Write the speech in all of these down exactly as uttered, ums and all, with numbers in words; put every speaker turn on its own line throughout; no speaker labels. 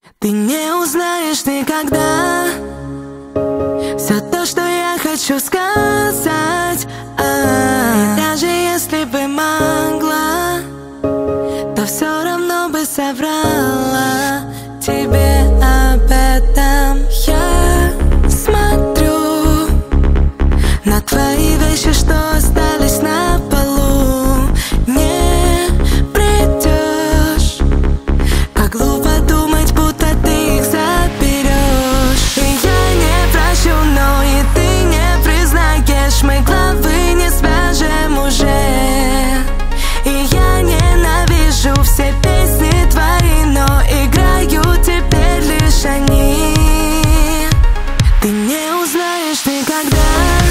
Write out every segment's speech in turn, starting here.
Ты не узнаешь никогда все то, что я хочу сказать. А, и даже если бы могла, то все равно бы соврала тебе об этом. Я смотрю на твои вещи, что остались на полу. Не придешь, как глупо думать, будто ты их заберешь. И я не прощу, но и ты не признаешь. Мы главы не свяжем уже. И я ненавижу все песни твои, но играют теперь лишь они. Ты не узнаешь никогда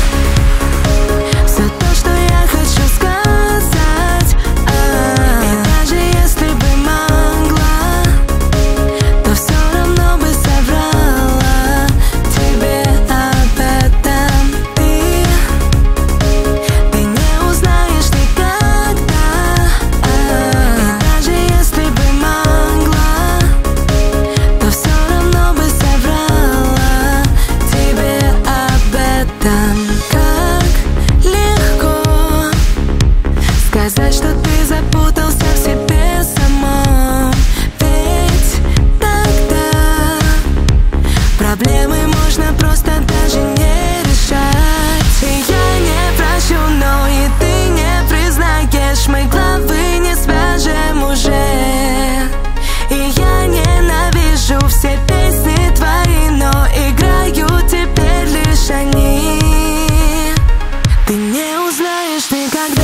все то, что я хочу сказать. А, и даже если бы могла, то все равно бы соврала тебе об этом. Ты, ты не узнаешь никогда. А, и даже если бы могла, то все равно бы соврала тебе об этом. Как легко сказать, что ты запутался в себе самом. Ведь тогда проблемы можно просто даже не решать. И я не прощу, но и ты не признаешь. Мы главы не свяжем уже. И я ненавижу все песни твои, но играют теперь лишь они. Ты не узнаешь никогда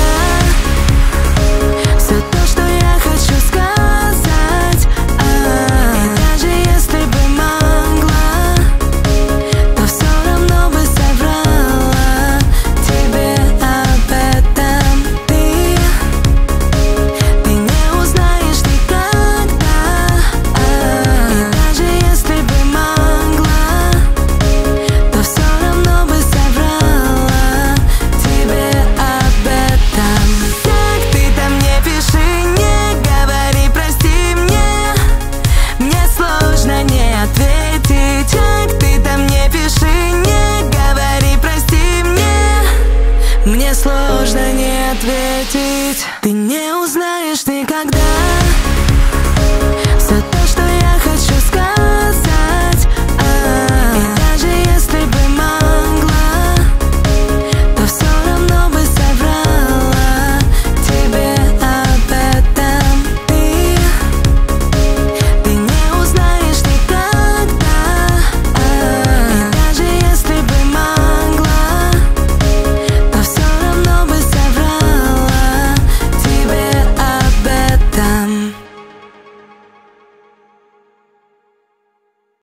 все то, что я хочу сказать. А, и даже если бы могла, то все равно бы соврала тебе об этом. Ты, ты не узнаешь никогда. А, и даже если бы могла, то все равно бы соврала тебе об этом. Как ты там не пиши, не говори прости мне. Мне сложно не ответить. Как ты там не пиши, не говори прости мне. Мне сложно не ответить.